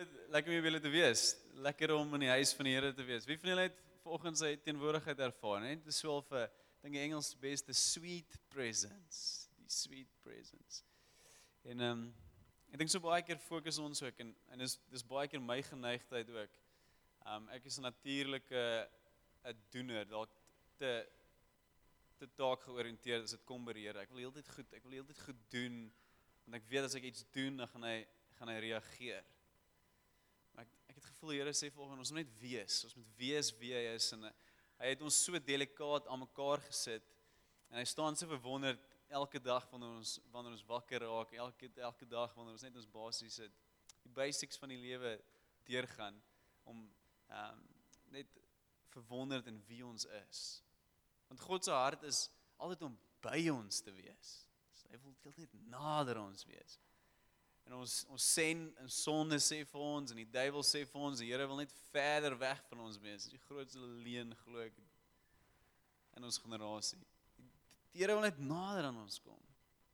Lekker om julle te wees. Lekker om in die huis van die Here te wees. Wie van julle het vanoggend sy teenwoordigheid ervaar, né? Dit is wel vir dink die Engels beste sweet presence. Die sweet presence. En ek dink so baie keer fokus ons ook en dis baie keer my geneigtheid ook. Ek is 'n natuurlike 'n doener, dalk te taak georiënteerd as dit kom by die Here. Ek wil heeltyd goed doen, want ek weet as ek iets doen, dan gaan hy reageer. Maar ek het gevoel die Here sê volgens ons moet net wees. Ons moet wees wie hy is en hy het ons so delikaat aan mekaar gesit en hy staan so verwonderd elke dag wanneer ons wakker raak, elke dag wanneer ons net ons basiese die basics van die lewe deurgaan om net verwonderd in wie ons is. Want God se hart is altyd om by ons te wees. So hy wil heeltyd nader ons wees. En ons sê in sonde sê vir ons en die duiwel sê vir ons die Here wil net verder weg van ons wees. Dis die grootste leuen glo ek in ons generasie. Die Here wil net nader aan ons kom.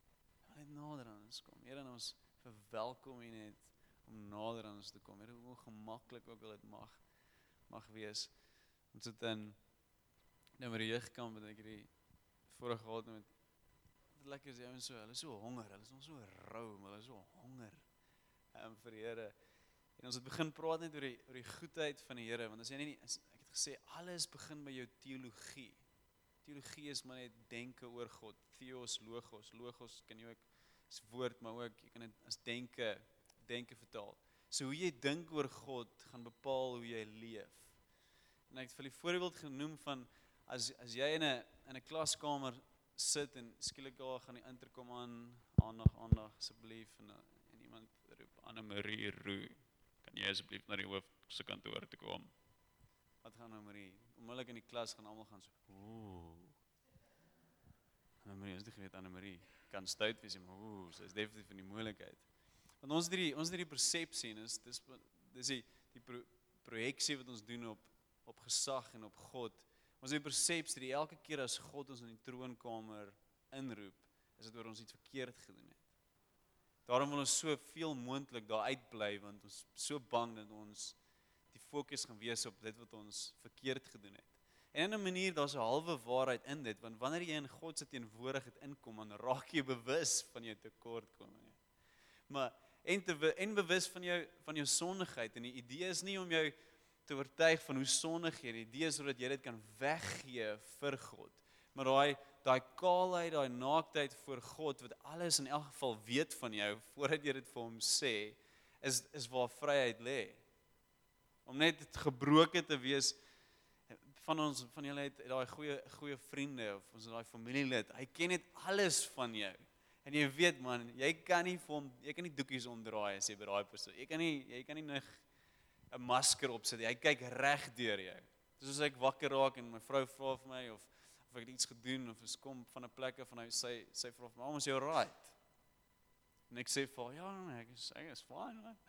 Here, ons verwelkom U net om nader aan ons te kom. Here, hoe gemaklik ook al dit mag wees. Ons het in my jeugkamp wat ek hierdie vorige gehad met lekker is die ouens so, hulle is so honger, hulle is nog so rou, maar hulle is so honger vir die Here. En ons het begin praat net oor die goedheid van die Here, want as jy ek het gesê, alles begin by jou teologie. Teologie is maar net denke oor God, theos, logos kan jy ook as woord, maar ook, jy kan dit as denke vertaal. So hoe jy dink oor God, gaan bepaal hoe jy leef. En ek het vir die voorbeeld genoem van, as jy in 'n klaskamer sit en skielik daar gaan die interkom aan, aandag asseblief, en iemand roep, Anne-Marie Roux, kan jy asseblief na die hoof se kantoor toe kom? Wat gaan Anne-Marie? Onmiddellik in die klas gaan almal gaan so, Anne-Marie, is dit geweet Anne-Marie, kan stout wees, maar so is definitief in die moeilikheid. Want ons het die persepsie, en dis die projeksie wat ons doen op gesag en op God. Ons het die persepsie die elke keer as God ons in die troonkamer inroep, is dit oor ons iets verkeerd gedoen het. Daarom wil ons so veel moontlik daar uitbly, want ons so bang dat ons die fokus gaan wees op dit wat ons verkeerd gedoen het. En in 'n manier, daar's 'n halwe waarheid in dit, want wanneer jy in God se teenwoordigheid inkom, dan raak jy bewus van jou tekortkominge. Maar en bewus van jou sondigheid, en die idee is nie om jou te oortuig van hoe sondig jy, die idee is sodat jy dit kan weggee vir God. Maar daai kaalheid, daai naaktheid voor God, wat alles in elk geval weet van jou, voordat jy dit vir hom sê, is waar vryheid lê. Om net gebroken te wees, van julle het daai goeie vriende, of ons daai familielid, hy ken net alles van jou. En jy weet man, jy kan nie doekies omdraai as jy by daai persoon. Jy kan nie nog 'n masker opsit. Hy kyk reg deur jou. Dis soos ek wakker raak en my vrou vra vir my of ek iets gedoen of ons kom van 'n plek af en sy vra vir my, "Is jy right?" En ek sê vir haar, "Ja, nee, ek is fine." Man.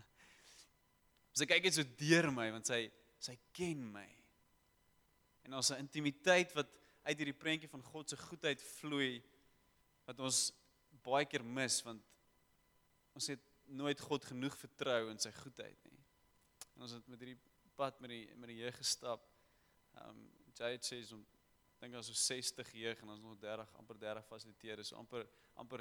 Sy kyk net so deur my want sy ken my. En ons 'n intimiteit wat uit hierdie prentjie van God se goedheid vloei wat ons baie keer mis want ons het nooit God genoeg vertrou in sy goedheid nie. En ons het met hierdie pad met die jeug gestap. Jade sê ons dink ons so 60 jeug en ons nog amper 30 fasiliteerders, so amper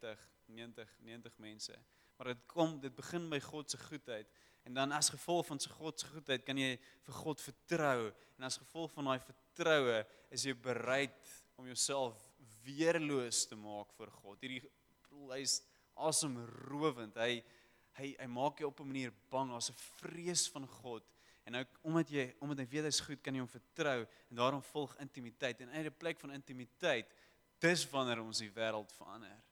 90 mense. Maar dit begin by God se goedheid. En dan as gevolg van God se goedheid kan jy vir God vertrou. En as gevolg van daai vertroue is jy bereid om jouself weerloos te maak vir God. Hy's asemrowend. Hy maak jou op 'n manier bang. Daar's 'n vrees van God. En nou omdat hy weet hy's goed, kan jy hom vertrou en daarom volg intimiteit. En uit 'n plek van intimiteit, dis wanneer ons die wêreld verander.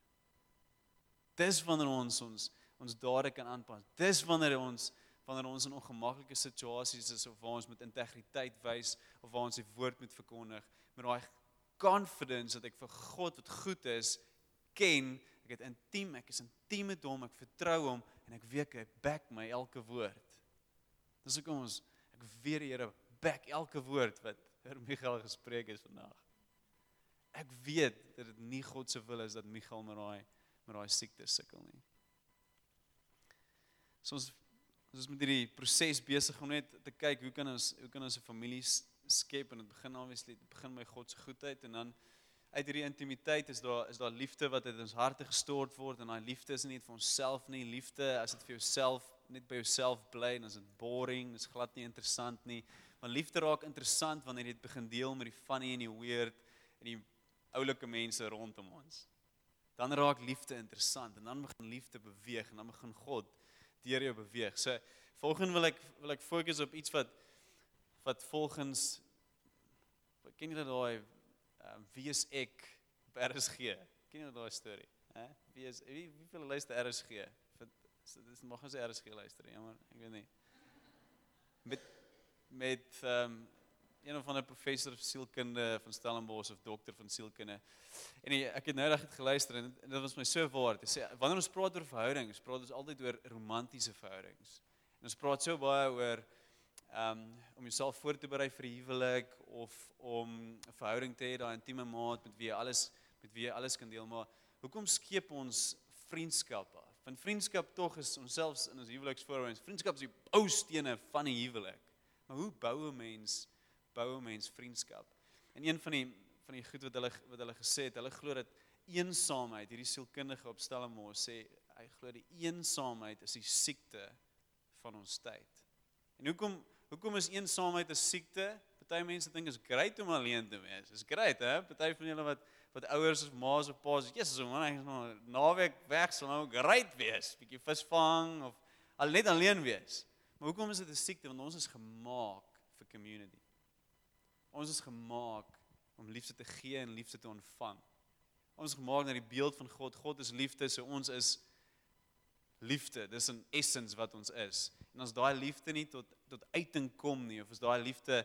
Dis wanneer ons dade kan aanpas. Dis wanneer ons in ongemaklike situasies is of waar ons met integriteit wys of waar ons die woord moet verkondig, met daai confidence dat ek vir God wat goed is ken, ek is intiem met hom, ek vertrou hom en ek weet hy back my elke woord. Dis hoekom ek weet die Here back elke woord wat Michael gespreek het vandag. Ek weet dat dit nie God se wil is dat Michael met daai siekte sukkel nie. So Ons is met hierdie proses besig om net te kyk hoe kan ons 'n familie skep, en dit begin by God se goedheid, en dan uit hierdie intimiteit is daar liefde wat uit ons harte gestort word, en daai liefde is nie net vir onsself nie. Liefde, as dit vir jouself net by jouself bly, dan is dit boring, dis glad nie interessant nie. Maar liefde raak interessant wanneer jy dit begin deel met die funny en die weird en die oulike mense rondom ons. Dan raak liefde interessant, en dan begin liefde beweeg, en dan begin God deur jou beweeg. So volgende wil ek fokus op iets wat volgens, ken julle daai wie is ek op RSG? Ken julle daai storie? Wie wil luister RSG? Dit mag ons RSG luister, jammer, ek weet nie. Met een of ander professor sielkunde van Stellenbosch of dokter van sielkunde. En ek het nou reg geluister en dit was my so waard. Hy sê wanneer ons praat oor verhoudings, praat ons altyd oor romantiese verhoudings. En ons praat so baie oor om jouself voor te berei vir die huwelik of om 'n verhouding te hê, daai intieme maat met wie jy alles kan deel, maar hoekom skeep ons vriendskap af? Want vriendskap tog is ons selfs in ons huweliksvoorwaardes. Vriendskap is die boustene van die huwelik. Maar hoe bou 'n mens vriendskap? En een van die goed wat hulle gesê het, hulle glo dat eensaamheid, hierdie sielkundige op Stellenbosch sê, hy glo die eensaamheid is die siekte van ons tyd. En hoekom is eensaamheid 'n siekte? Party mense dink is great om alleen te wees. Is great, hè? Party van julle wat ouers of ma's of pa's, Jesus, man, ek is nou naweek weg, sal nou great wees. Bietjie visvang of al net alleen wees. Maar hoekom is dit 'n siekte? Want ons is gemaak vir community. Ons is gemaak om liefde te gee en liefde te ontvang. Ons is gemaak na die beeld van God. God is liefde, so ons is liefde. Dis 'n essence wat ons is. En as daai liefde nie tot uiting kom nie, of as daai liefde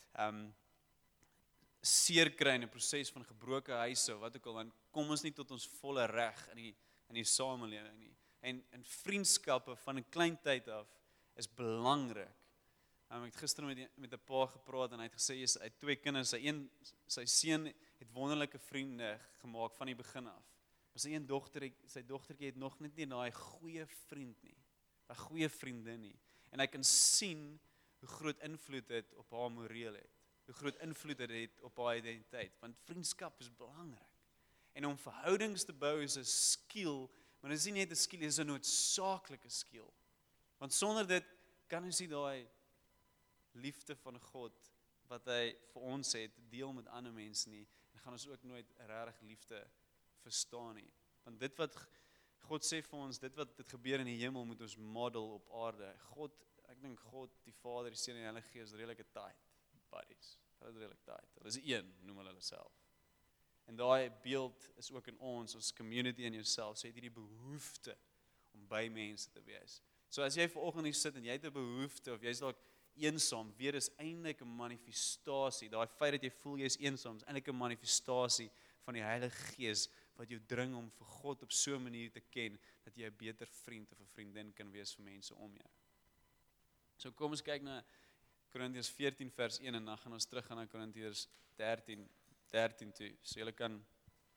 seer kry in 'n proses van gebroke huise of wat ook al, dan kom ons nie tot ons volle reg in die samelewing nie. En vriendskappe van 'n klein tyd af is belangrik. Ek het gister met 'n pa gepraat en hy het gesê hy het 2 kinders, sy seun het wonderlike vriende gemaak van die begin af. Maar sy dogtertjie het nog net nie daai goeie vriend nie. Daai goeie vriendin nie. En hy kan sien hoe groot invloed dit op haar moreel het. Hoe groot invloed dit het op haar identiteit, want vriendskap is belangrik. En om verhoudings te bou is 'n skill, maar dit is nie net 'n skill, dit is 'n noodsaaklike skill. Want sonder dit kan ons nie daai liefde van God wat hy vir ons het deel met ander mense nie, en gaan ons ook nooit regtig liefde verstaan nie. Want dit wat God sê vir ons, dit gebeur in die hemel, moet ons model op aarde. Ek dink God, die Vader, die Seun en die Heilige Gees is redelike tight buddies. Hulle is redelik tight. Hulle is een, noem hulle self. En daai beeld is ook in ons community en jouself. So jy het hierdie behoefte om by mense te wees. So as jy vanoggend hier sit en jy het 'n behoefte of jy's dalk eensaam, weer is eintlik 'n manifestasie. Daai feit dat jy voel jy is eensaam, is eintlik 'n manifestasie van die Heilige Gees wat jou dring om vir God op so 'n manier te ken dat jy 'n beter vriend of 'n vriendin kan wees vir mense om jou. So kom ons kyk na Korintiërs 14 vers 1 en dan gaan ons terug gaan na Korintiërs 13 toe. So julle kan,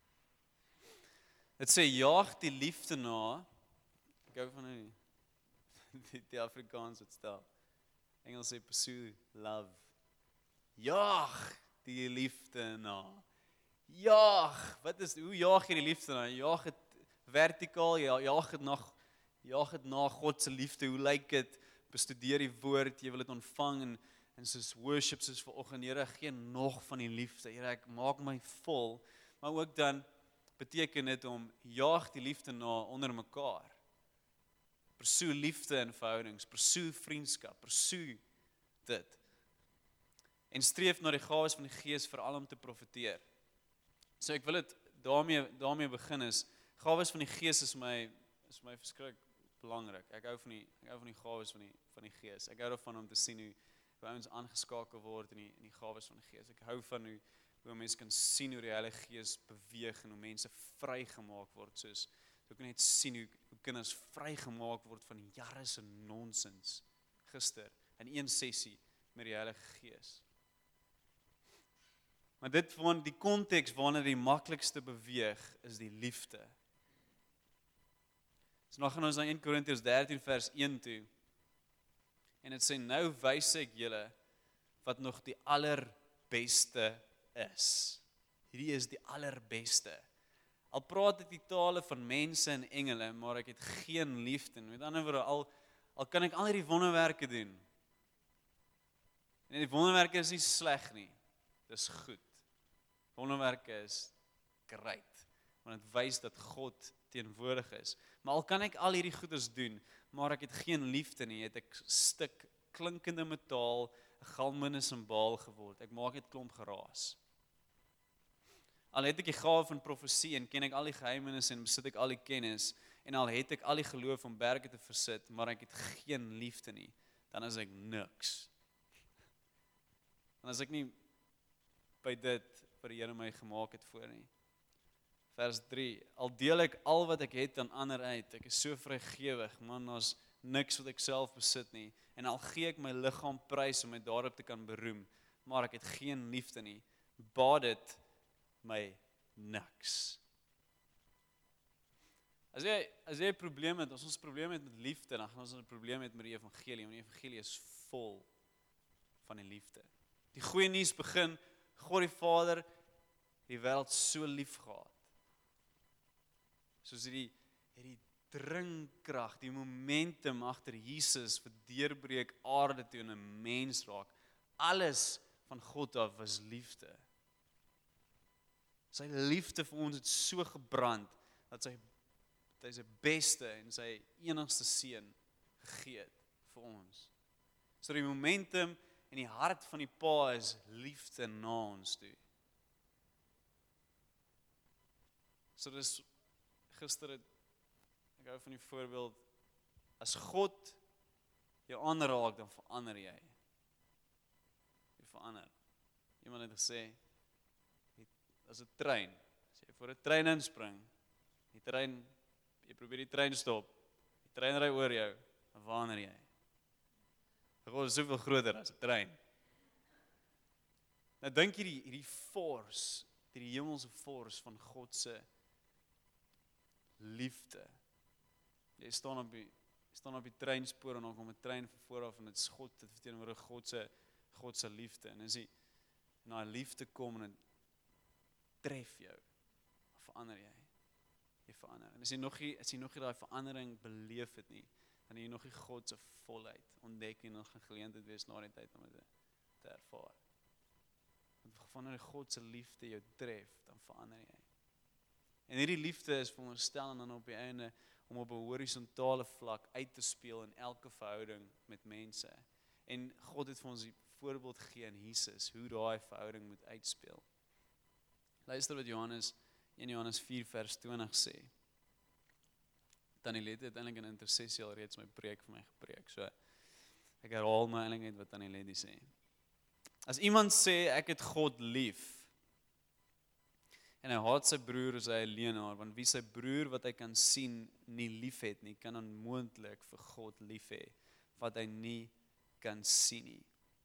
dit sê jaag die liefde na. Ek hou van die Afrikaans wat stel. Engels sê pursue love. Jaag die liefde na. Jaag, hoe jaag jy die liefde na? Jaag dit vertikaal, jaag dit na God se liefde. Hoe lyk dit? Bestudeer die woord, jy wil dit ontvang en soos worship soos vanoggend, Here, gee nog van die liefde. Here, ek maak my vol, maar ook dan beteken dit om jaag die liefde na onder mekaar. Pursue liefde in verhoudings, pursue vriendskap, pursue dit. En streef na die gawes van die Gees veral om te profeteer. So ek wil dit daarmee begin is, gawes van die Gees is my verskriklik belangrik. Ek hou van die gawes van die Gees. Ek hou daarvan om te sien hoe ons aangeskakel word in die gawes van die Gees. Ek hou van hoe mense kan sien hoe die Heilige Gees beweeg en hoe mense vrygemaak word, soos ek kan net sien hoe kinders vrygemaak word van jare se nonsens gister in een sessie met die Heilige Gees. Maar die konteks waarna die maklikste beweeg is die liefde. So nou gaan ons na 1 Korintiërs 13 vers 1 toe. En dit sê nou wys ek julle wat nog die allerbeste is. Hierdie is die allerbeste. Al praat ek die tale van mense en engele, maar ek het geen liefde nie. Met ander woorde, al kan ek al hierdie wonderwerke doen. En die wonderwerke is nie sleg nie. Dis goed. Wonderwerke is great. Want dit wys dat God teenwoordig is. Maar al kan ek al hierdie goeders doen, maar ek het geen liefde nie, het ek stuk klinkende metaal, 'n galmende simbaal geword. Ek maak dit klomp geraas. Al het ek die gawe van profesie en ken ek al die geheimenisse en besit ek al die kennis en al het ek al die geloof om berge te versit, maar ek het geen liefde nie, dan is ek niks. Dan is ek nie by dit wat die Here my gemaak het voor nie. Vers 3, al deel ek al wat ek het aan ander uit, ek is so vrygewig, man, daar's niks wat ek self besit nie, en al gee ek my liggaam prys om my daarop te kan beroem, maar ek het geen liefde nie, baat dit my niks. As jy 'n probleem het, as ons 'n probleem het met liefde, dan gaan ons 'n probleem het met die evangelie, want die evangelie is vol van die liefde. Die goeie nuus begin, God die Vader die wêreld so lief gehad. Soos hierdie dringkrag, die momentum agter Jesus wat deurbreek aarde toe en 'n mens raak. Alles van God af was liefde. Sy liefde vir ons het so gebrand dat hy sy beste en sy enigste seun gegee het vir ons. So die momentum en die hart van die Pa is liefde na ons toe. So dis gister het ek hou van die voorbeeld, as God jou aanraak, dan verander jy. Jy verander. Iemand het gesê, as 'n trein, as jy voor 'n trein inspring, jy probeer die trein stop, die trein ry oor jou, dan verander jy. God is soveel groter as 'n trein. Nou dink jy hierdie force, die hemelse force van God se liefde. Jy staan op die treinspoor en dan kom 'n trein van voor af en dit is God, dit verteenwoordig God se liefde. En as jy na liefde kom en dit tref jou, dan verander jy. Jy verander. En as jy nog nie daai verandering beleef het nie, dan jy nog nie God se volheid ontdek en nog 'n geleentheid wees na die tyd om dit te ervaar. Want wanneer God se liefde jou tref, dan verander jy. En hierdie liefde is veronderstel en dan op die einde om op 'n horisontale vlak uit te speel in elke verhouding met mense. En God het vir ons die voorbeeld gegee in Jesus, hoe daai verhouding moet uitspeel. Luister wat 1 Johannes 4 vers 20 sê. Tannie Lette het eintlik in intersessie al reeds my preek vir my gepreek, so ek herhaal my eintlik net wat Tannie Lette sê. As iemand sê, ek het God lief, en hy haat sy broer, is hy 'n leienaar, want wie sy broer wat hy kan sien nie lief het nie, kan onmoontlik vir God lief hê, wat hy nie kan sien nie.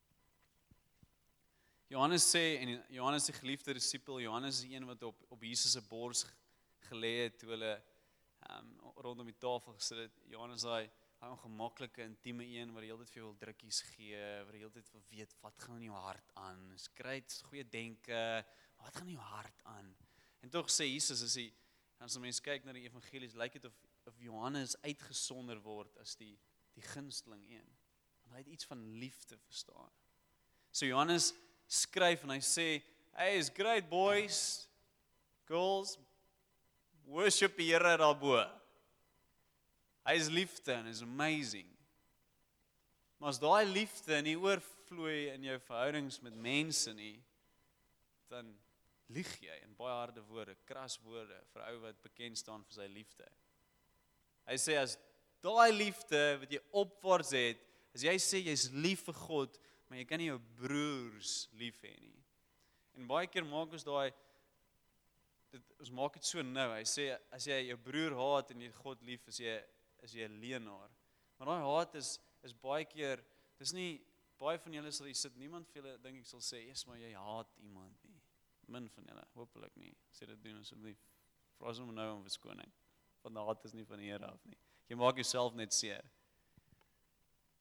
Johannes sê, en Johannes die geliefde disipel, Johannes is die een wat op Jesus se bors gelê het, toe hulle rondom die tafel gesit het. Johannes daai ongemaklike, intieme een, wat die hele tyd vir jou wil drukkies gee, wat die hele tyd wil weet, wat gaan in jou hart aan, is great, goeie denke, maar wat gaan in jou hart aan? En tog sê Jesus, as mense kyk na die evangelies, lyk dit of Johannes uitgesonder word as die gunsteling een. Want hy het iets van liefde verstaan. So Johannes skryf en hy sê, hey, it's great boys, girls, worship die Here daarbo. Hy is liefde en is amazing. Maar as daai liefde nie oorvloei in jou verhoudings met mense nie, dan lieg jy in baie harde woorde, kras woorde, vir 'n ou wat bekend staan vir sy liefde. Hy sê, as daai liefde wat jy opwaarts het, as jy sê jy's lief vir God, maar jy kan nie jou broers lief hê nie. En baie keer maak ons ons maak dit so nou, hy sê, as jy jou broer haat en jy God lief, is jy 'n leienaar. Maar daai haat is baie keer, dis nie, baie van julle sal hier sit, niemand van julle, dink ek, sal sê, yes, maar jy haat iemand nie. Min van julle, hopelik nie, sê dit doen asseblief. Vra sommer nou om verskoning, want haat is nie van die Here af nie. Jy maak jouself net seer.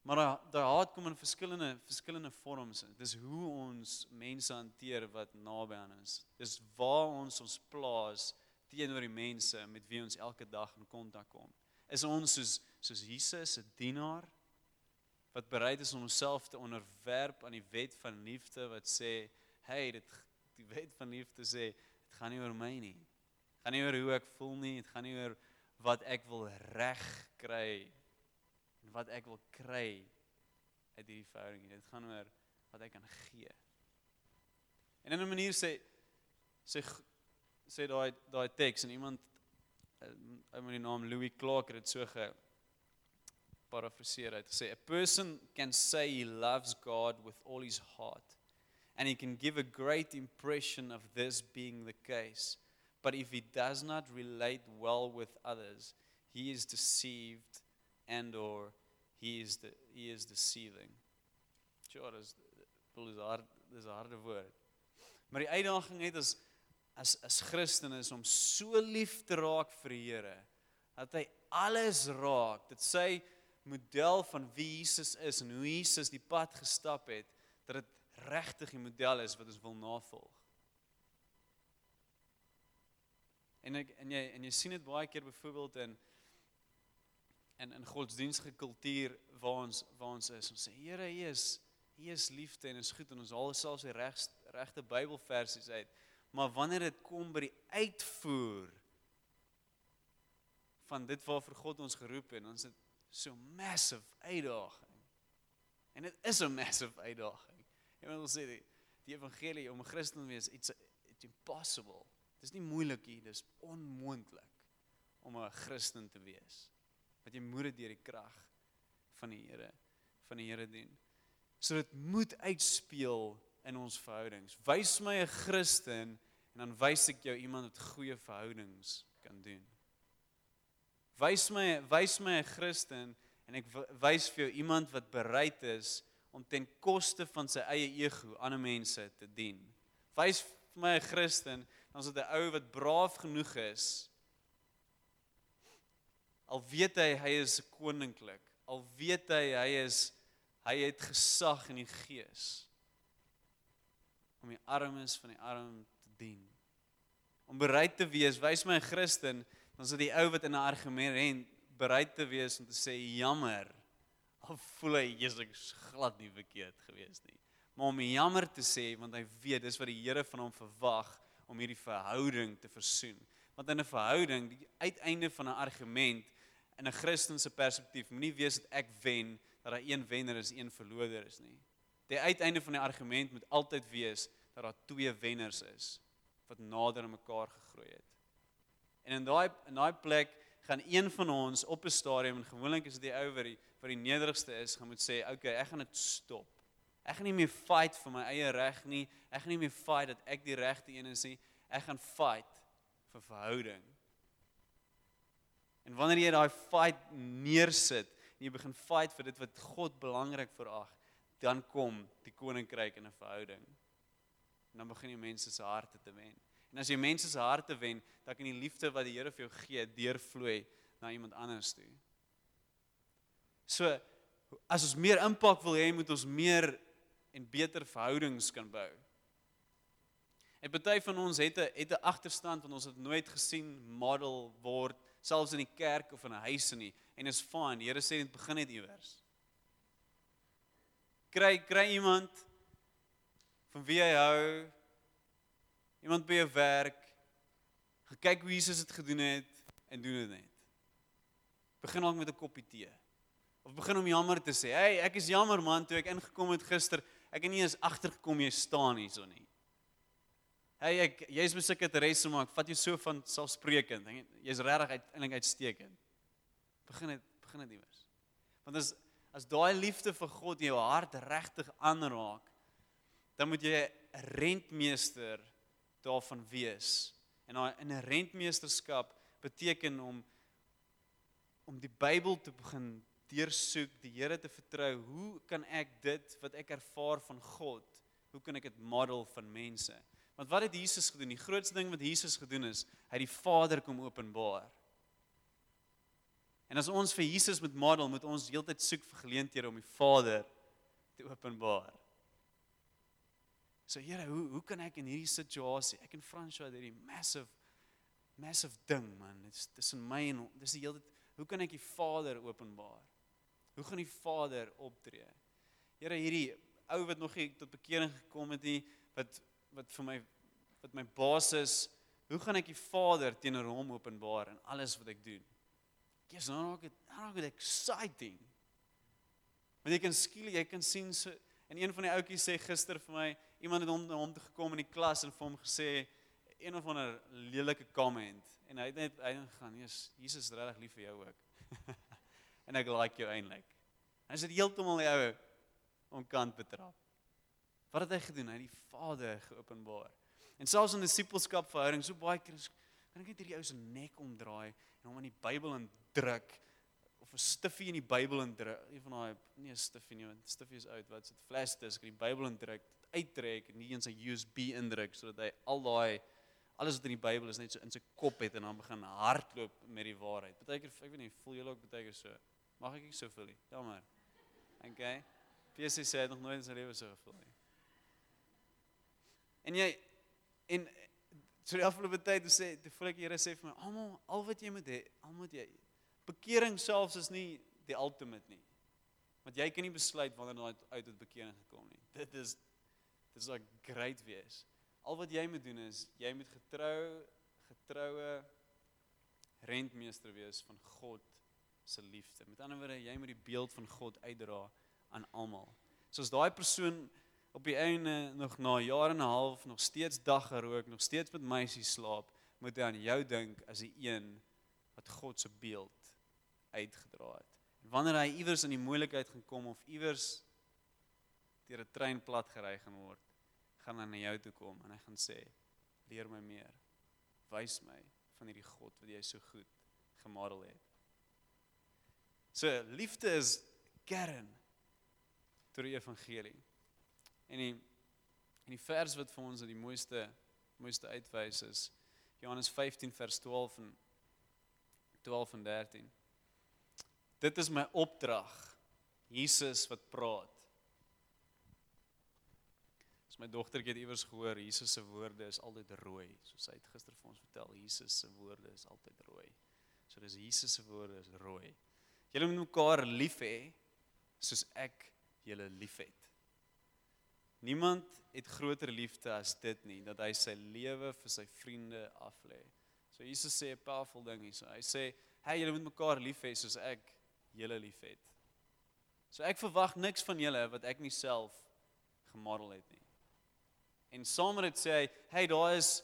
Maar daai haat kom in verskillende vorms. Dis hoe ons mense hanteer wat naby aan ons. Dis waar ons plaas teenoor die mense met wie ons elke dag in kontak kom. Is ons soos Jesus, 'n dienaar wat bereid is om homself te onderwerp aan die wet van liefde wat sê, hey, die wet van liefde sê, dit gaan nie oor my nie. Het gaan nie oor hoe ek voel nie, het gaan nie oor wat ek wil reg kry en wat ek wil kry uit hierdie verhouding. Dit gaan oor wat ek kan gee. En in 'n manier sê daai teks en iemand met die naam Louis Clark het dit so geparafraseer uit gesê, a person can say he loves God with all his heart and he can give a great impression of this being the case. But if he does not relate well with others, he is deceived and or he is deceiving. Ja, dis 'n harde woord. Maar die uitdaging net as Christen is om so lief te raak vir die Here, dat hy alles raak, dat sy model van wie Jesus is en hoe Jesus die pad gestap het, dat dit regtig die model is wat ons wil navolg. En jy sien dit baie keer byvoorbeeld in godsdienstige kultuur waar ons is. Ons sê, Here, U is liefde en is goed en ons haal selfs die regte Bybelversies uit. Maar wanneer dit kom by die uitvoer van dit waarvoor God ons geroep het, dan is dit so massive uitdaging. En dit is 'n massive uitdaging. Jy wil sê die evangelie om 'n Christen te wees, it's impossible. Dit is nie moeilik nie, dit is onmoontlik om 'n Christen te wees. Want jy moet dit deur die krag van die Here doen. So dit moet uitspeel in ons verhoudings. Wys my 'n Christen en dan wys ek jou iemand wat goeie verhoudings kan doen. Wys my 'n Christen en ek wys vir jou iemand wat bereid is om ten koste van sy eie ego ander mense te dien. Wys vir my 'n Christen, dan is dit 'n ou wat braaf genoeg is. Al weet hy is koninklik. Al weet hy het gesag in die gees. Om die armes van die arm te dien. Om bereid te wees, wys my 'n Christen, dan is dit die ou wat in 'n argument bereid te wees om te sê jammer. Al voel hy Jesus glad nie verkeerd gewees nie. Maar om jammer te sê want hy weet dis wat die Here van hom verwag om hierdie verhouding te versoen. Want in 'n verhouding, die uiteinde van 'n argument in 'n Christelike perspektief moenie wees dat ek wen, dat daar een wenner is, een verloder is nie. Die uiteinde van die argument moet altyd wees dat daar twee wenners is wat nader aan mekaar gegroei het. En in daai plek gaan een van ons op 'n stadium en gewoonlik is dit die ou wat die nederigste is, gaan moet sê, okay, ek gaan dit stop. Ek gaan nie meer fight vir my eie reg nie. Ek gaan nie meer fight dat ek die regte een is nie. Ek gaan fight vir verhouding. En wanneer jy daai fight neersit en jy begin fight vir dit wat God belangrik verag, dan kom die koninkryk in 'n verhouding. En dan begin jy mense se harte te wen. En as jy mense se harte wen, dan kan die liefde wat die Here vir jou gee, deurvloei na iemand anders toe. So, as ons meer impak wil hê, moet ons meer en beter verhoudings kan bou. En party van ons het 'n agterstand, want ons het nooit gesien model word, selfs in die kerk of in 'n huis nie. En is fine, die Here sê dit begin net iewers. Kry iemand van wie jy hou, iemand by jou werk, gekyk hoe Jesus dit gedoen het en doen dit net. Begin dalk met 'n koppie tee. Of begin om jammer te sê, hey, ek is jammer man, toe ek ingekom het gister, ek het nie eens agtergekom jy staan hierso nie. Hey, jy's my sekretaresse, maar ek vat jou so van selfsprekend, jy's regtig uiteindelik uitstekend. Begin dit iewers. Want as daai liefde vir God jou hart regtig aanraak, dan moet jy 'n rentmeester daarvan wees. En in 'n rentmeesterskap beteken om die Bybel te begin deursoek, die Here te vertrou. Hoe kan ek dit wat ek ervaar van God, hoe kan ek dit model van mense? Want wat het Jesus gedoen? Die grootste ding wat Jesus gedoen is, hy het die Vader kom openbaar. En as ons vir Jesus moet model, moet ons heeltyd soek vir geleenthede om die Vader te openbaar. So Here, hoe kan ek in hierdie situasie, ek en Fransjo het hierdie massive ding, man, dit is tussen my en hom, dis die hele tyd, hoe kan ek die Vader openbaar? Hoe gaan die Vader optree? Here, hierdie ou wat nog nie tot bekering gekom het nie, wat my baas is, hoe gaan ek die Vader teenoor hom openbaar in alles wat ek doen? Yes, nou raak dit exciting. Want jy kan sien, so, en een van die ouetjies sê gister vir my, iemand het hom te gekom in die klas en vir hom gesê, een of ander lelike comment, en hy het net gaan, Jesus is regtig lief vir jou ook. En ek like jou eintlik. Hy het heeltemal die ou onkant betrap. Wat het hy gedoen? Hy het die Vader geopenbaar. En selfs in disipelskap verhouding, so baie keer, kan ek net hierdie ou se nek omdraai, en hom in die Bybel indruk, of 'n stiffie in die Bybel indruk, nie 'n stiffie nie, want stiffie is uit, wat is dit, flash disk, in die Bybel indruk, uittrek, en nie in sy USB indruk, sodat hy alles wat in die Bybel is, net so in sy kop het, en dan begin hardloop met die waarheid. Partykeer, ek weet nie, voel julle ook partykeer so? Mag ek nie so voel nie? Jammer. Okay? PC sê, hy het nog nooit in sy lewe so gevoel nie. En so die afgelope tyd, toe voel ek die Here sê vir my, al wat jy moet hê, bekering selfs is nie die ultimate nie. Want jy kan nie besluit wanneer jy uit tot bekering gekom nie. Dit is like great wees. Al wat jy moet doen is, jy moet getroue rentmeester wees van God se liefde. Met ander woorde, jy moet die beeld van God uitdra aan almal. Soos daai persoon op die einde nog na 'n jaar en 'n half, nog steeds dagga rook, nog steeds met meisies slaap, moet hy aan jou dink as die een wat God se beeld uitgedra het. En wanneer hy iewers in die moeilikheid gaan kom of iewers deur 'n trein plat gery gaan word, gaan hy na jou toe kom en hy gaan sê, leer my meer, wys my van hierdie God wat jy so goed gemodel het. So, liefde is kern tot die evangelie. En die vers wat vir ons die mooiste uitwys is, Johannes 15 vers 12 en 13. Dit is my opdrag, Jesus wat praat. As my dogtertjie het iewers gehoor, Jesus se woorde is altyd rooi, soos hy het gister vir ons vertel, Jesus se woorde is altyd rooi. So dis Jesus se woorde is rooi. Julle moet mekaar lief hê, soos ek julle lief het. Niemand het groter liefde as dit nie, dat hy sy lewe vir sy vriende aflê. So Jesus sê 'n powerful ding hier. So hy sê, hey, julle moet mekaar lief hê soos ek julle lief het. So ek verwag niks van julle wat ek nie self gemodel het nie. En saam met dit sê hy, hey, daar is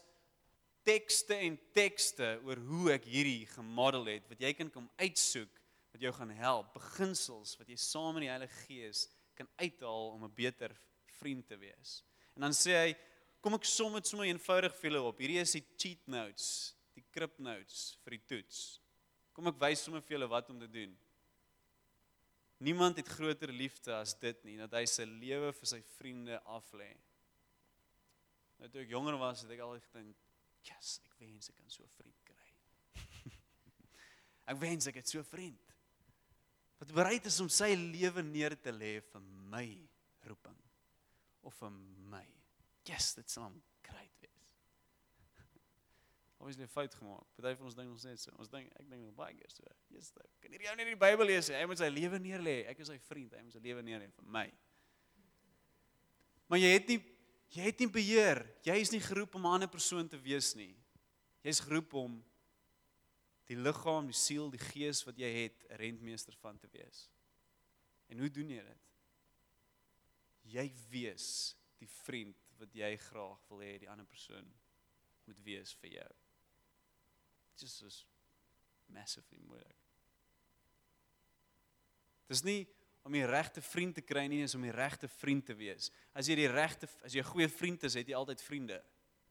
tekste oor hoe ek hierdie gemodel het, wat jy kan kom uitsoek, wat jou gaan help, beginsels, wat jy saam met die Heilige Gees kan uithaal om 'n beter vriend te wees. En dan sê hy, kom ek som dit sommer eenvoudig vir julle op. Hierdie is die cheat notes, die krip notes vir die toets. Kom ek wys sommer vir julle wat om te doen. Niemand het groter liefde as dit nie, dat hy sy lewe vir sy vriende aflê. Nou toe ek jonger was, het ek altyd gedink, yes, ek wens ek kan so 'n vriend kry. Ek wens ek het so 'n vriend wat bereid is om sy lewe neer te lê vir my roeping. Of vir my. Yes, dit sal hom great wees. Obviously 'n fout gemaak. Party van ons dink nog net so. Ek dink nog baie keer so. Yes, kan hierdie ou net die Bybel lees? Hy moet sy lewe neer lê. Ek is sy vriend. Hy moet sy lewe neer lê vir my. Maar jy het nie beheer. Jy is nie geroep om 'n ander persoon te wees nie. Jy is geroep om die liggaam, die siel, die gees wat jy het, 'n rentmeester van te wees. En hoe doen jy dit? Jy wees die vriend wat jy graag wil hê die ander persoon moet wees vir jou. Dit is massively moeilik. Dis nie om die regte vriend te kry nie, is om die regte vriend te wees. As jy 'n goeie vriend is, het jy altyd vriende.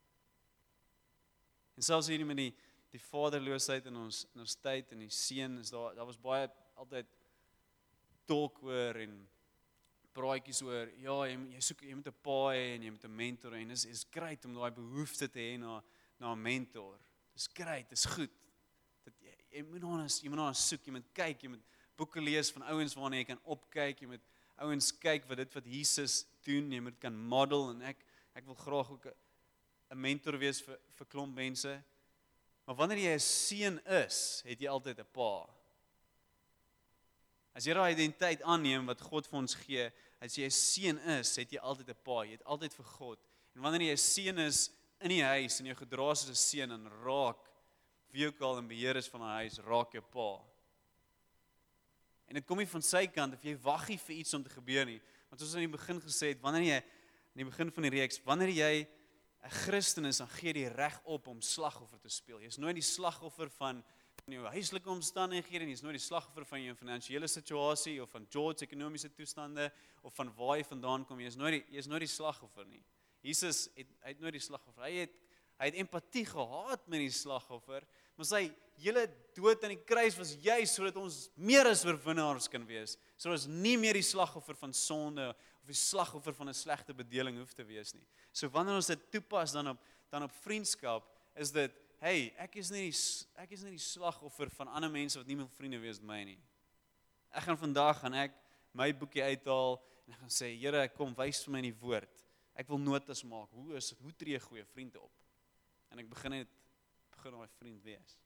En selfs hier met die vaderloosheid in ons tyd en die seun, is daar was baie altyd talk oor en praatjies oor, ja, jy moet 'n pa hê en jy moet 'n mentor hê, en is great om daai behoefte te hê na 'n mentor. Dis great, dis goed. Dat jy moet na soek, jy moet kyk, jy moet boeke lees van ouens waarna jy kan opkyk, jy moet ouens kyk wat Jesus doen, jy moet kan model, en ek wil graag ook 'n mentor wees vir klomp mense. Maar wanneer jy 'n seun is, het jy altyd 'n pa. As jy daai identiteit aanneem wat God vir ons gee, as jy 'n seun is, het jy altyd 'n pa, jy het altyd vir God. En wanneer jy 'n seun is in die huis en jy gedra as 'n seun, dan raak wie ook al in beheer is van 'n huis, raak jou pa. En dit kom nie van sy kant of jy wag nie vir iets om te gebeur nie. Want soos in die begin gesê het, wanneer jy in die begin van die reeks, wanneer jy 'n Christen is, dan gee jy die reg op om slagoffer te speel. Jy's nooit die slagoffer van jou huislike omstandighede nie, jy's nooit die slagoffer van jou finansiële situasie of van George se ekonomiese toestande of van waar jy vandaan kom. Jy's nooit die slagoffer nie. Jesus het nooit die slagoffer. Hy het empatie gehad met die slagoffer, maar sy hele dood aan die kruis was juis sodat ons meer as oorwinnaars kan wees, sodat ons nie meer die slagoffer van sonde of die slagoffer van 'n slegte bedeling hoef te wees nie. So wanneer ons dit toepas dan op vriendskap, is dit, hey, ek is nie die slagoffer van ander mense wat nie meer vriende wees met my nie. Ek gaan vandag my boekie uithaal en ek gaan sê, Here, kom wys vir my in die woord. Ek wil notas maak. Hoe tree 'n goeie vriend op? En ek begin daai vriend wees.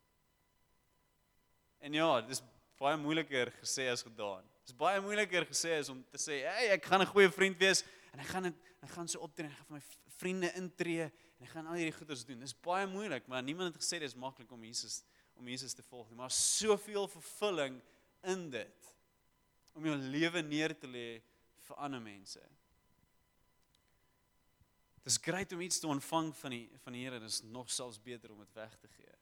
En ja, dis baie moeiliker gesê as gedaan. Dis baie moeiliker gesê as om te sê, hey, ek gaan 'n goeie vriend wees en ek gaan so optree en ek gaan vir my vriende intree en ek gaan al hierdie goeders doen. Dis baie moeilik, maar niemand het gesê dis maklik om Jesus te volg nie. Maar soveel vervulling in dit om jou lewe neer te lê vir ander mense. Dis great om iets te ontvang van die Here, dis nog selfs beter om dit weg te gee.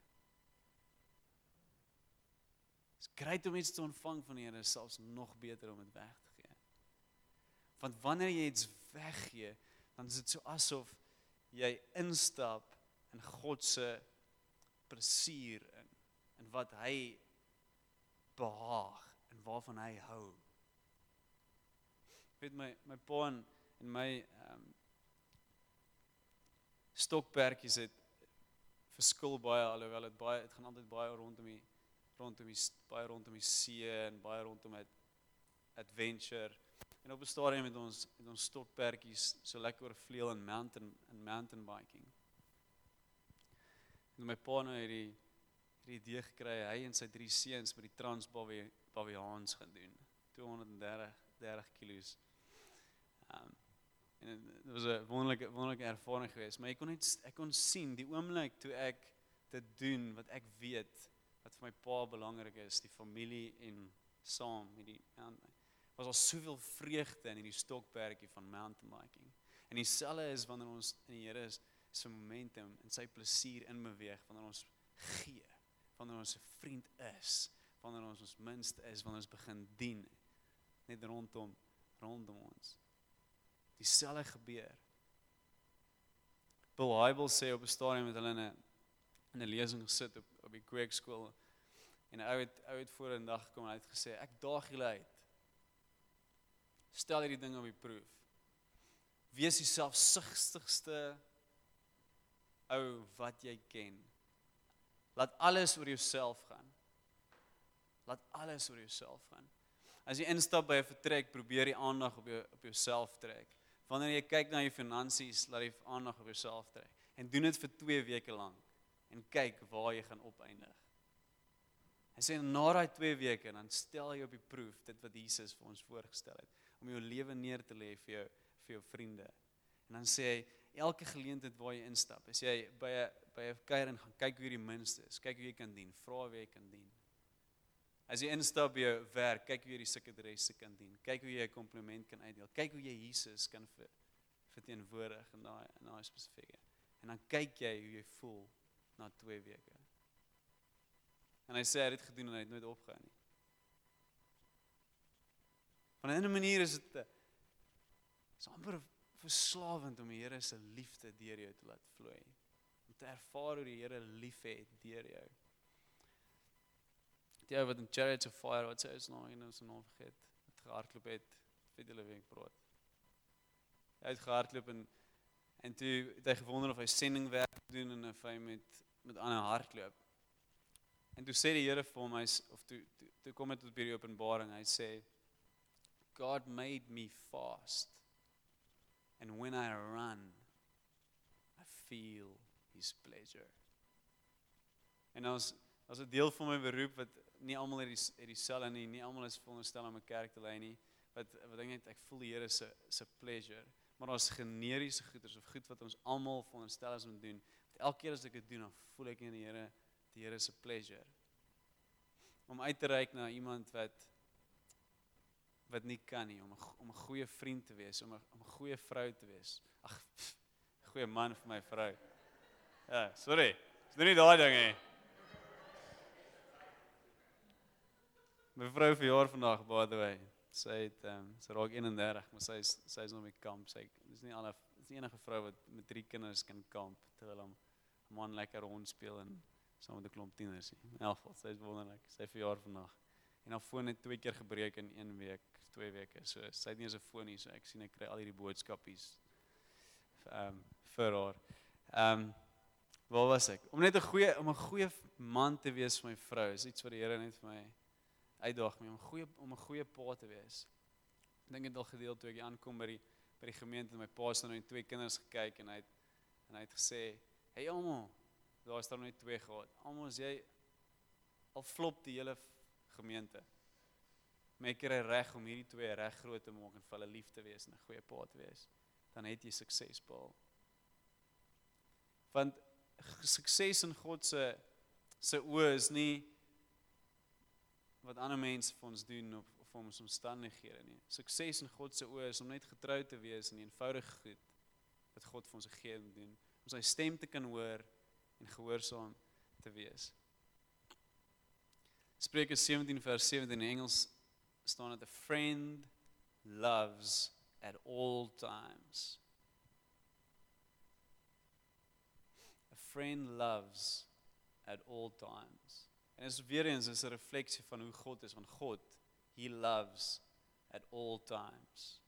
Dis great om iets te ontvang van die Here, is selfs nog beter om dit weg te gee. Want wanneer jy iets weggee, dan is dit so asof jy instap in God se plesier in wat hy behaag en waarvan hy hou. Weet my pa en my stokperdjies het verskil baie, alhoewel het gaan altyd baie rondom die see en baie rondom adventure. En op 'n stadium het ons stokperdjies so lekker oorvleuel in mountain biking. En my pa nou het die idee gekry, hy en sy 3 seuns met die Trans-Baviaans gaan doen. 230 kilos. En dit was 'n wonderlike ervaring geweest, maar ek kon sien die oomblik toe ek dit doen wat ek weet wat vir my pa belangrik is, die familie en saam was al soveel vreugde in hierdie stokperdjie van mountain biking. En dieselfde is wanneer ons in die Here is se momentum en sy plesier inbeweeg, wanneer ons gee, wanneer ons 'n vriend is, wanneer ons minste is, wanneer ons begin dien net rondom ons. Dieselfde gebeur. Bill Hybels sê op 'n stadium met hulle in 'n lesing gesit op die kweekskool en 'n ou het voor 'n dag gekom en hy het gesê, ek daag julle uit. Stel hierdie ding op die proef. Wees die selfsugtigste ou wat jy ken. Laat alles oor jouself gaan. Laat alles oor jouself gaan. As jy instap by 'n vertrek, probeer die aandag op jouself trek. Wanneer jy kyk na jou finansies, laat jy aandag op jouself trek. En doen dit vir 2 weke lank. En kyk waar jy gaan opeindig. En sê na daai 2 weke, dan stel jy op die proef dit wat Jesus vir ons voorgestel het, om jou lewe neer te lê vir jou vriende. En dan sê hy, elke geleentheid waar jy instap, as jy by 'n kuier en gaan kyk hoe die minste is, kyk hoe jy kan dien, vra wie jy kan dien. As jy instap by jou werk, kyk hoe jy die sekretaresse kan dien, kyk hoe jy 'n kompliment kan uitdeel, kyk hoe jy Jesus kan verteenwoordig in daai spesifieke. En dan kyk jy hoe jy voel na 2 weke. En hy sê hy het dit gedoen en hy het nooit opgehou nie. Van 'n manier is dit amper verslawend om die Here se liefde deur jou te laat vloei. Om te ervaar hoe die Here lief het deur jou. Die ou wat in Chariots of Fire, wat sê is nou, ek nou sy naam vergeet, het gehardloop het, weet julle wie ek praat. Hy het gehardloop en toe het hy gewonder of hy sendingwerk doen en of hy met ander hardloop. En toe sê die Here vir hom, of toe kom dit tot by die openbaring, hy sê, God made me fast, and when I run, I feel His pleasure. En as 'n deel van my beroep, wat nie almal het dieselfde nie almal is veronderstel om 'n kerk te lei nie, wat dink net, ek voel die Here se pleasure, maar daar's generiese goeders, of goed wat ons almal veronderstel is om te doen, elke keer as ek dit doen, dan voel ek in die Here se pleasure, om uit te reik na iemand wat nie kan nie, om 'n goeie vriend te wees, om 'n goeie vrou te wees, goeie man vir my vrou, ja, sorry, is nie daai ding nie. My vrou verjaar vandag, by the way. Sy raak 31, maar sy is nog met kamp. Dis nie enige vrou wat met 3 kinders kan kamp, terwyl 'n man lekker rondspeel en saam met 'n klomp tieners nie. In elk geval, sy is wonderlik. Sy verjaar vandag. En haar foon het 2 keer gebreek in 1 week, 2 weke. So sy het nie eens 'n foon nie, so ek sien ek kry al hierdie boodskapies vir haar. Waar was ek? Om 'n goeie man te wees vir my vrou, is iets wat die Here net vir my uitdaag my, om 'n goeie pa te wees. Ek dink dit al gedeel toe ek aankom by die gemeente, en my pa het nou 2 kinders gekyk, en hy het gesê, hey almal, daar is daar net 2 gehad, almal as jy, al flop die hele gemeente, maar ek kry reg om hierdie 2 reg groot te maak, en vir hulle lief te wees, en 'n goeie pa te wees, dan het jy sukses behaal. Want sukses in God se oë is nie wat ander mense vir ons doen, of ons omstandighede nie. Sukses in God se oë is om net getrou te wees in die eenvoudige goed wat God vir ons gegee het om doen, om sy stem te kan hoor en gehoorsaam te wees. Spreuke 17 vers 17 in Engels staan dit, a friend loves at all times. A friend loves at all times. En is weer eens is 'n refleksie van hoe God is, want God, He loves at all times.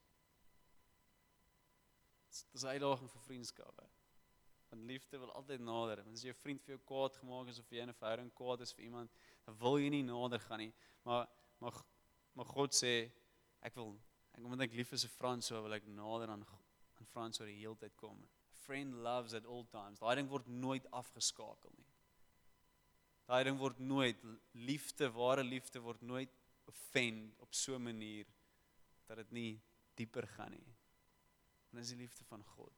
Dis 'n uitdaging vir vriendskappe. Want liefde wil altyd nader. Want as jou vriend vir jou kwaad gemaak is, of jy in 'n verhouding kwaad is vir iemand, dan wil jy nie nader gaan nie. Maar God sê, omdat ek lief is vir Frans, so wil ek nader aan Frans oor die hele tyd kom. A friend loves at all times. Daai ding word nooit afgeskakel nie. Daai ding word nooit, ware liefde word nooit offend op so 'n manier, dat dit nie dieper gaan nie. En dis die liefde van God.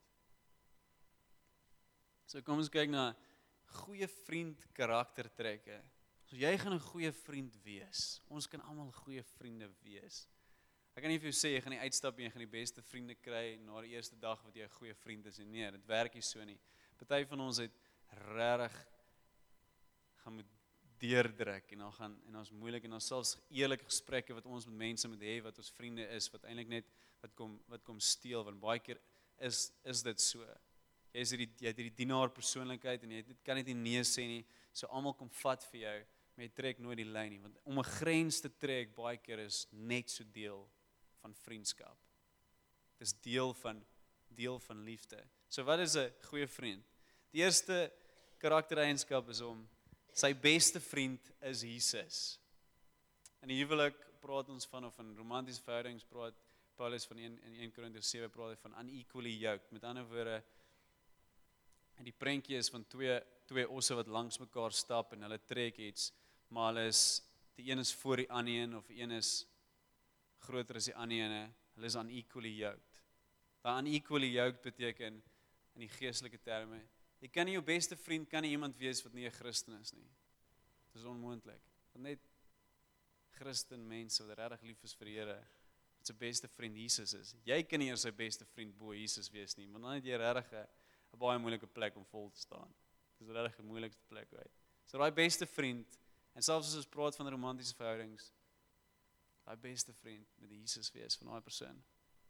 So kom ons kyk na goeie vriend karaktertrekke. So jy gaan 'n goeie vriend wees. Ons kan almal goeie vriende wees. Ek kan nie vir jou sê, jy gaan nie uitstap en jy gaan die beste vriende kry na die eerste dag wat jy 'n goeie vriend is. Nee, dit werk nie so nie. Party van ons het regtig gaan moet deurdruk, en dan is moeilik, en dan selfs eerlike gesprekke wat ons met mense moet hê, wat ons vriende is, wat eintlik net wat kom steel, want baie keer is dit so. Jy het hierdie dienaar persoonlikheid, en jy kan net nie nee sê nie, so almal kom vat vir jou, maar jy trek nooit die lyn nie, want om 'n grens te trek baie keer is net so deel van vriendskap. Dit is deel van liefde. So wat is 'n goeie vriend? Die eerste karaktereienskap is sy beste vriend is Jesus. In die huwelik praat ons of in romantiese verhoudings praat Paulus van in 1 Korintiërs 7 praat hy van unequally yoked. Met ander woorde, en die prentjie is van twee osse wat langs mekaar stap en hulle trek iets, maar die een is voor die ander een, of die een is groter as die ander een, hulle is unequally yoked. Daai unequally yoked beteken in die geestelike terme, jy kan nie jou beste vriend, kan nie iemand wees wat nie 'n Christen is nie. Dit is onmoontlik. Want net Christen mense wat regtig lief is vir die Here, wat sy beste vriend Jesus is. Jy kan nie eers sy beste vriend bo Jesus wees nie, want dan het jy regtig 'n baie moeilike plek om vol te staan. Dit is regtig die moeilikste plek uit. So daai beste vriend, en selfs as ons praat van romantiese verhoudings, daai beste vriend met Jesus wees van daai persoon.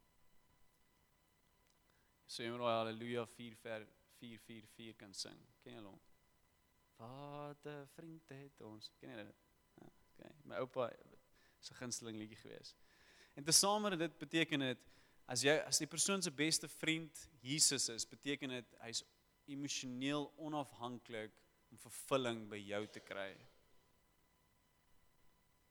So jy moet daai Halleluja 4:4 kan sing. Ken julle hom? Wat 'n vriend het ons. Ken julle dit? Ja, okay. My oupa is 'n gunsteling liedjie gewees. En tesame dit beteken dit, as die persoon se beste vriend Jesus is, beteken dit hy's emosioneel onafhanklik om vervulling by jou te kry.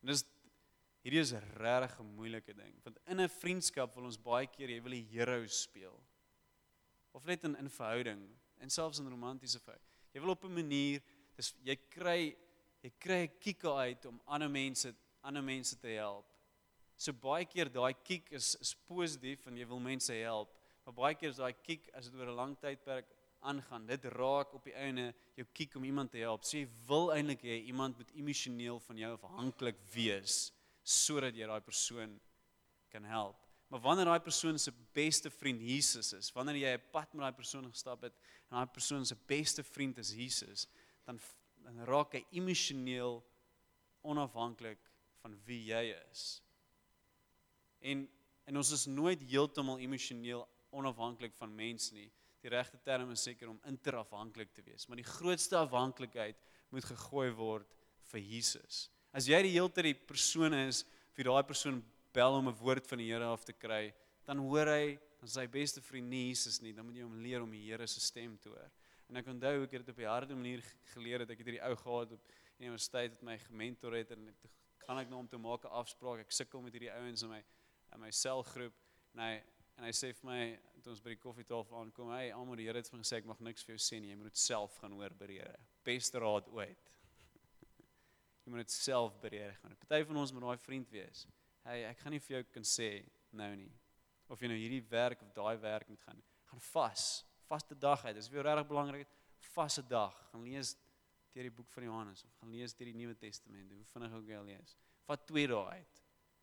Hierdie is 'n regtig moeilike ding, want in 'n vriendskap wil ons baie keer jy wil die hero speel. Of net in verhouding, en selfs in romantiese verhouding. Jy wil op 'n manier, jy kry 'n kiek uit om ander mense te help. So baie keer daai kiek is positief en jy wil mense help, maar baie keer is daai kiek as dit oor 'n lang tydperk aangaan, dit raak op die einde jou kiek om iemand te help. So jy wil eintlik hê iemand moet emosioneel van jou afhanklik wees, sodat jy daai persoon kan help. Maar wanneer daai persoon se beste vriend Jesus is, wanneer jy 'n pad met daai persoon gestap het, en daai persoon se beste vriend is Jesus, dan raak hy emosioneel onafhanklik van wie jy is. En ons is nooit heeltemal emosioneel onafhanklik van mense nie. Die regte term is seker om interafhanklik te wees, maar die grootste afhanklikheid moet gegooi word vir Jesus. As jy die hele tyd die persoon is, vir daai persoon bel om 'n woord van die Here af te kry, dan hoor hy, dan sy beste vriend nie Jesus nie, dan moet jy hom leer om die Here se stem te hoor. En ek onthou hoe ek dit op die harde manier geleer het, ek het hierdie ou gehad op universiteit wat my gementor het, en toe gaan ek nou om te maak 'n afspraak, ek sukkel met hierdie ouens in my selgroep, en hy sê vir my, toe ons by die koffietafel aankom, almal die Here het vir my gesê, ek mag niks vir jou sê nie, jy moet dit self gaan hoor by die Here. Beste raad ooit. Jy moet dit self by die Here gaan. Party van ons moet daai vriend wees. Ek gaan nie vir jou kan sê nou nie. Of jy nou hierdie werk of daai werk moet gaan. Gaan vaste dag uit. Dis vir jou regtig belangrik. Vaste dag. Gaan lees deur die boek van Johannes of gaan lees deur die Nuwe Testament. Hoe vinnig ook jy lees. Vat 2 dae uit.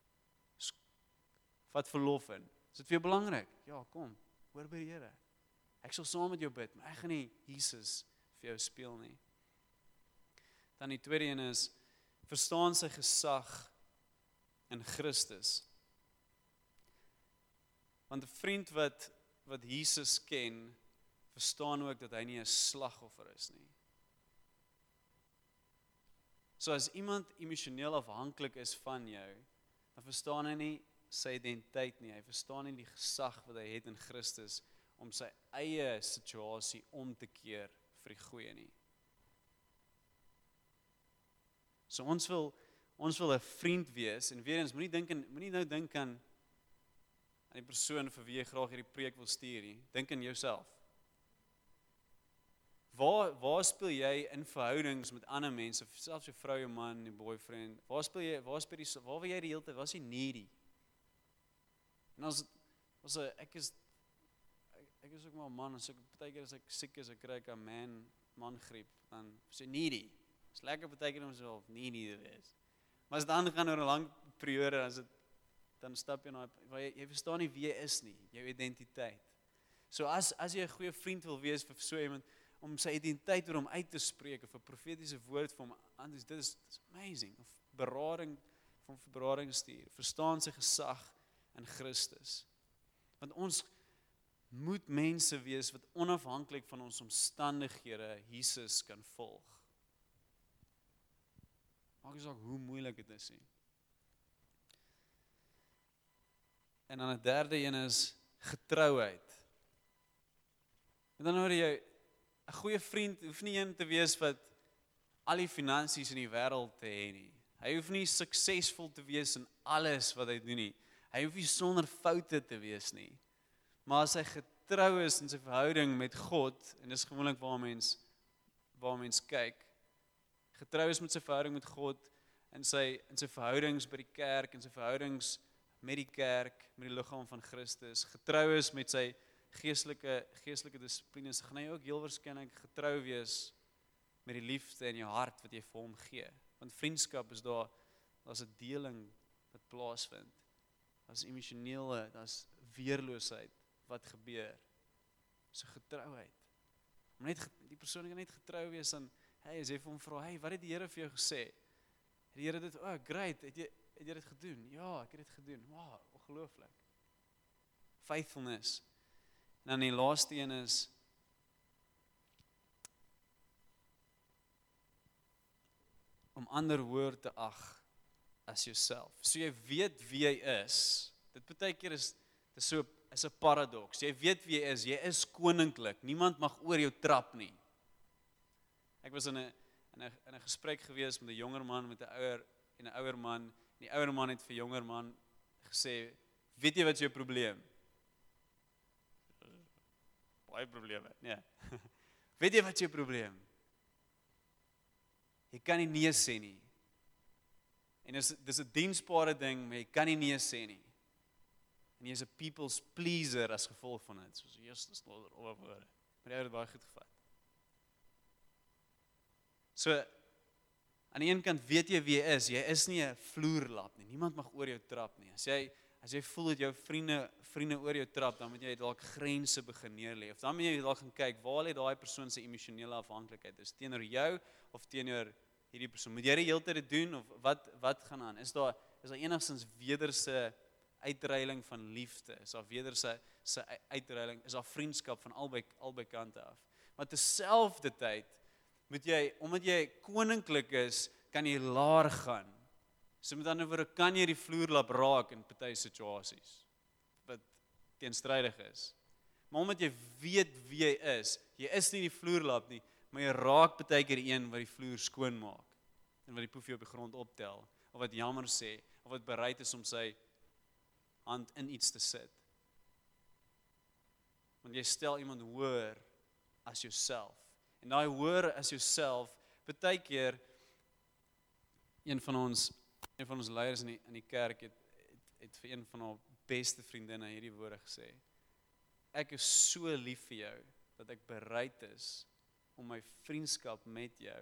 Vat verlof in. Is dit vir jou belangrik? Ja, kom. Hoor by die Here. Ek sal saam met jou bid, maar ek gaan nie Jesus vir jou speel nie. Dan die tweede een is verstaan sy gesag in Christus. Want 'n vriend wat Jesus ken, verstaan ook dat hy nie 'n slagoffer is nie. So as iemand emosioneel afhanklik is van jou, dan verstaan hy nie sy identiteit nie. Hy verstaan nie die gesag wat hy het in Christus om sy eie situasie om te keer vir die goeie nie. So ons wil 'n vriend wees, en weer eens, moenie nou dink aan die persoon vir wie jy graag hierdie preek wil stuur nie. Dink aan jouself. Waar speel jy in verhoudings met ander mense, selfs jou vrou, jou man, jou boyfriend, waar wil jy die hele tyd, waar is jy needy? En ek is ook maar 'n man, as ek partykeer as ek siek is, ek kry 'n man griep, dan is jy needy. Is lekker partykeer om so needy te wees. Maar as dit aangaan oor 'n lang periode, dan stap jy na, jy verstaan nie wie jy is nie, jou identiteit. So as jy 'n goeie vriend wil wees vir so iemand, om sy identiteit oor hom uit te spreek, of 'n profetiese woord vir hom aan, dit is amazing, of berading stuur, verstaan sy gesag in Christus. Want ons moet mense wees wat onafhanklik van ons omstandighede Jesus kan volg. Maak nie saak hoe moeilik dit is nie. En dan 'n derde een is getrouheid. En dan hoor jy, 'n goeie vriend hoef nie een te wees wat al die finansies in die wêreld te hê nie. Hy hoef nie suksesvol te wees in alles wat hy doen nie. Hy hoef nie sonder foute te wees nie. Maar as hy getrou is in sy verhouding met God, en dis gewoonlik waar mens kyk, getrou is met sy verhouding met God, in sy verhoudings by die kerk, in sy verhoudings met die kerk, met die liggaam van Christus, getrou is met sy geestelike dissiplines, gaan hy ook heel waarskynlik getrou wees met die liefde in jou hart wat jy vir hom gee. Want vriendskap is daar's 'n deling wat plaasvind. Daar's emosionele, daar's weerloosheid wat gebeur. So getrouheid. Om net die persoon kan net getrou wees aan, as jy vir hom vra, wat het die Here vir jou gesê? Het die Here dit, great, het jy dit gedoen? Ja, ek het dit gedoen. Wow, ongelooflik. Faithfulness. En dan die laaste een is om ander hoër te ag as jouself. So jy weet wie jy is. Dit baie keer is 'n paradoks. Jy weet wie jy is koninklik. Niemand mag oor jou trap nie. Ek was in 'n gesprek gewees met 'n jonger man met 'n ouer en 'n ouer man. En die ouer man het vir jonger man gesê, weet jy wat is jou probleem? Baie probleme, nee. Weet jy wat is jou probleem? Jy kan nie nee sê nie. En dis 'n diensbare ding, maar jy kan nie nee sê nie. En jy is 'n people's pleaser as gevolg van dit. Soos Jesus oor woorde. Maar jy het baie goed gevat. So, aan die een kant weet jy wie jy is nie 'n vloerlap nie, niemand mag oor jou trap nie. As jy voel dat jou vriende oor jou trap, dan moet jy dalk grense begin neerlê, of dan moet jy dalk gaan kyk, waar lê daai persoon se emosionele afhanklikheid, is teenoor jou, of teenoor hierdie persoon, moet jy die hele tyd dit doen, of wat gaan aan, is daar enigstens wederse uitreiling van liefde, is daar wederse uitreiling, is daar vriendskap van albei kante af, maar terselfdertyd, moet jy, omdat jy koninklik is, kan jy laer gaan. So met ander woorde, kan jy die vloerlap raak in party situasies, wat teenstrydig is. Maar omdat jy weet wie jy is nie die vloerlap nie, maar jy raak partykeer die een wat die vloer skoon maak, en wat die poefie op die grond optel, of wat jammer sê, of wat bereid is om sy hand in iets te sit. Want jy stel iemand hoër as jouself. En daai hoër as jouself, baie keer een van ons leiers in die kerk het vir een van haar beste vriendinne hierdie woorde gesê. Ek is so lief vir jou dat ek bereid is om my vriendskap met jou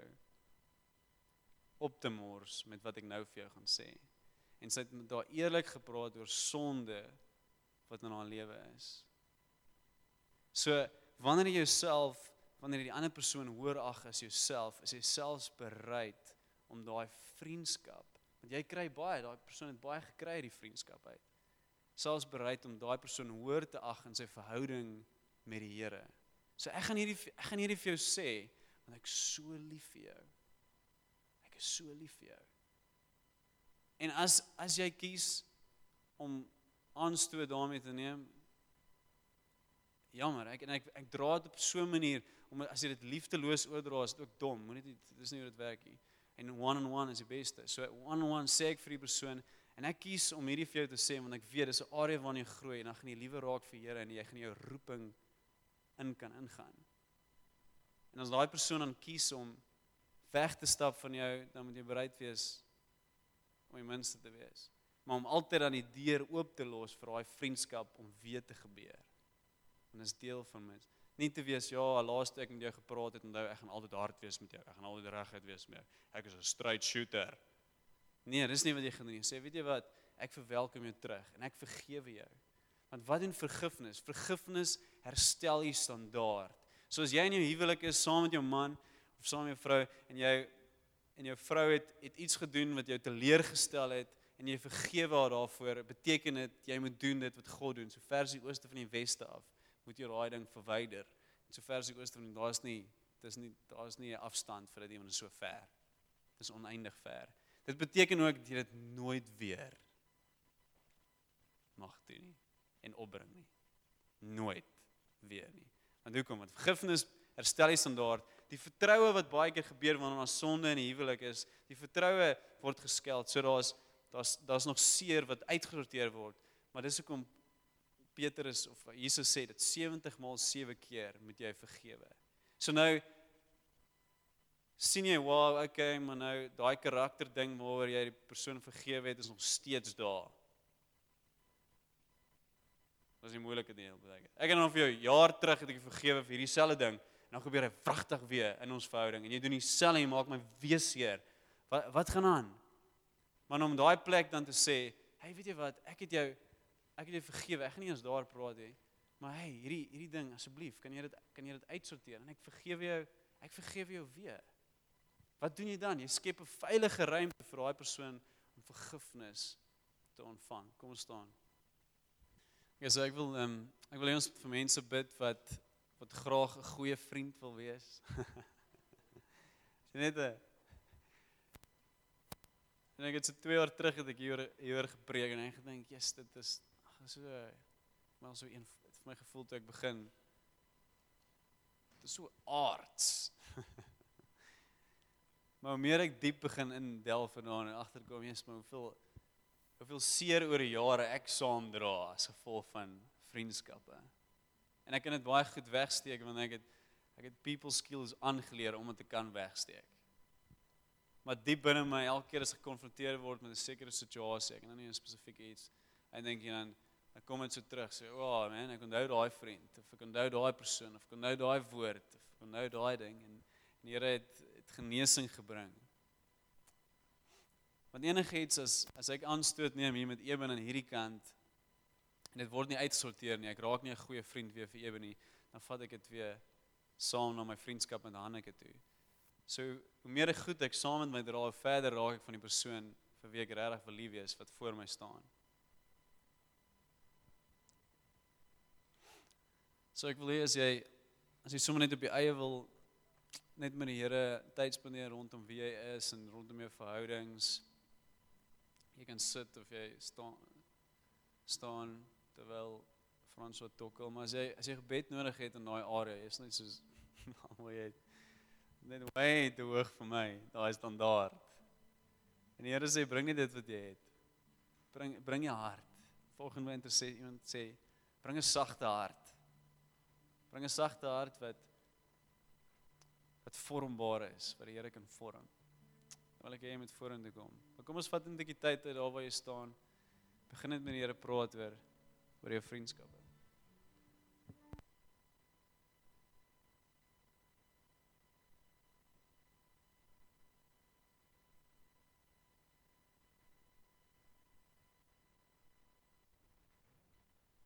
op te mors met wat ek nou vir jou gaan sê. En sy het met haar eerlik gepraat oor sonde wat in haar lewe is. So wanneer jy die ander persoon hoër ag as jouself, is jy selfs bereid om daai vriendskap, want jy kry baie, daai persoon het baie gekry uit die vriendskap uit, selfs bereid om daai persoon hoër te ag in sy verhouding met die Here. So ek gaan hierdie vir jou sê, want ek is so lief vir jou. Ek is so lief vir jou. En as jy kies om aanstoot daarmee te neem, jammer, ek dra dit op so 'n manier, omdat as jy dit liefdeloos oordra, is dit ook dom, dis nie hoe dit werk nie. En one-on-one is die beste. So one-on-one sê ek vir die persoon, en ek kies om hierdie vir jou te sê, want ek weet, dis 'n area waarin jy groei, en dan gaan jy liewe raak vir Here, en jy gaan jou roeping kan ingaan. En as daai persoon dan kies om weg te stap van jou, dan moet jy bereid wees om die minste te wees. Maar om altyd aan die deur oop te los vir daai vriendskap om weer te gebeur. En dis deel van my. Nie te wees, ja, laaste ek met jou gepraat het, onthou, ek gaan altyd hard wees met jou, ek gaan altyd reguit wees met jou, ek is 'n straight shooter. Nee, dis nie wat jy gaan doen. Jy sê, weet jy wat, ek verwelkom jou terug, en ek vergewe jou. Want wat doen vergifnis? Vergifnis herstel jy standaard. So as jy in jou huwelik is, saam met jou man, of saam met jou vrou, en jou vrou het iets gedoen wat jou teleurgestel het, en jy vergewe haar daarvoor, beteken dit, jy moet doen dit wat God doen, so ver as die ooste van die weste af, moet jy daai ding verwyder. En so ver as die ooste van die, daar is nie 'n afstand vir dit nie, want dit is so ver. Dit is oneindig ver. Dit beteken ook dat jy dit nooit weer mag doen nie, en opbring nie. Nooit weer nie. Want hoekom? Want vergifnis herstel die standaard. Die vertroue wat baie keer gebeur wanneer daar sonde in die huwelik is, die vertroue word geskeld. So daar's nog seer wat uitgesorteer word, maar dis hoekom Petrus of Jesus sê dat 70 maal 7 keer moet jy vergewe. So nou sien jy, wow, okay, maar nou daai karakterding waaroor jy die persoon vergewe het, is nog steeds daar. Dat is die moeilike deel. Ek het dan vir jou jaar terug het ek vergewe vir hierdie selfde ding, en dan gebeur hy vragtig weer in ons verhouding, en jy doen dieselfde, jy maak my weer seer. Wat gaan aan? Maar om daai plek dan te sê, hey, weet jy wat, ek het jou vergewe, ek gaan nie eens daar praat hê, maar hey, hierdie ding, asseblief, kan jy dit uitsorteer, en ek vergewe jou weer. Wat doen jy dan? Jy skep 'n veilige ruimte vir daai persoon om vergifnis te ontvang. Kom ons staan. Ja, so ek wil hê ons vir mense bid wat graag 'n goeie vriend wil wees. En ek het so 2 jaar terug het ek hieroor gepreek en ek gedink, yes, dit is so, maar so een, vir my gevoel toe ek begin, dit is so aards. Maar hoe meer ek diep begin indelf vandaan en agterkom, jy's maar hoeveel seer oor die jare ek saam dra as gevolg van vriendskappe. En ek kan dit baie goed wegsteek want ek het people skills aangeleer om dit te kan wegsteek. Maar diep binne my, elke keer as ek gekonfronteer word met 'n sekere situasie, ek en dan nie 'n spesifieke iets, en dink jy dan kom dit so terug, sê, "Oh man, ek onthou daai vriend, of ek onthou daai persoon, of ek onthou daai woord, of ek onthou daai ding." En die Here het genesing gebring. Want enigiets as ek aanstoot neem hier met Eben aan hierdie kant, en dit word nie uitgesorteer nie, ek raak nie 'n goeie vriend weer vir Eben nie, dan vat ek dit weer saam na my vriendskap met Hanneke toe. So, hoe meer goed ek saam met my dra, hoe verder raak ek van die persoon vir wie ek regtig wil lief wees, wat voor my staan. So ek wil hê as jy sommer net op die eie wil, net met die Here tyd spandeer rondom wie jy is en rondom jou verhoudings. Jy kan sit of jy staan terwyl François tokkel, maar as jy gebed nodig het in daai area, is net soos almal jy net way te hoog vir my, daai standaard. En die Here sê, bring nie dit wat jy het. Bring jou hart. Volgende winter sê iemand sê, bring 'n sagte hart. Bring 'n sagte hart wat vormbaar is, wat die Here kan vorm. Dan wil ek hê jy moet vorentoe kom. Maar kom ons vat 'n bietjie tyd uit daar waar jy staan. Begin net met die Here praat oor jou vriendskappe.